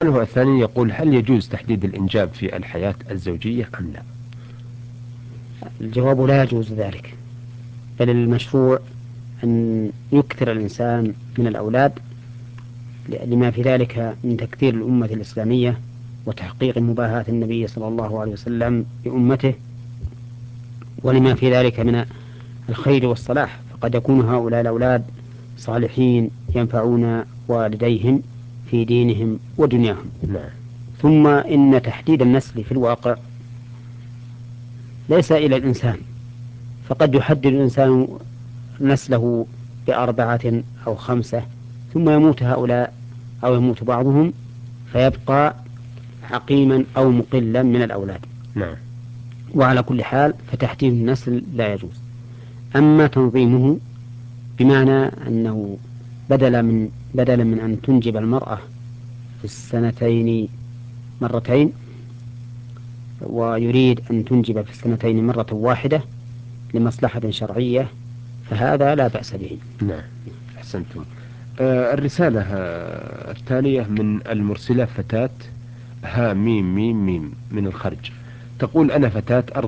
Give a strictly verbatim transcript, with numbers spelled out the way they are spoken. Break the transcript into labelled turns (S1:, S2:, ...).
S1: هو الثاني يقول: هل يجوز تحديد الإنجاب في الحياة الزوجية أم لا؟
S2: الجواب: لا يجوز ذلك، بل المشروع أن يكثر الإنسان من الأولاد لما في ذلك من تكثير الأمة الإسلامية وتحقيق مباهاة النبي صلى الله عليه وسلم بأمته، ولما في ذلك من الخير والصلاح، فقد يكون هؤلاء الأولاد صالحين ينفعون والديهم في دينهم ودنياهم.
S1: نعم.
S2: ثم إن تحديد النسل في الواقع ليس إلى الإنسان، فقد يحدد الإنسان نسله بأربعة أو خمسة، ثم يموت هؤلاء أو يموت بعضهم فيبقى عقيما أو مقلا من الأولاد.
S1: نعم.
S2: وعلى كل حال فتحديد النسل لا يجوز. أما تنظيمه بمعنى أنه بدل من بدلا من أن تنجب المرأة في السنتين مرتين ويريد أن تنجب في السنتين مرة واحدة لمصلحة شرعية، فهذا لا بأس به.
S1: نعم. أحسنتم. آه الرسالة آه التالية من المرسلة فتاة ها ميم ميم ميم من الخرج، تقول: أنا فتاة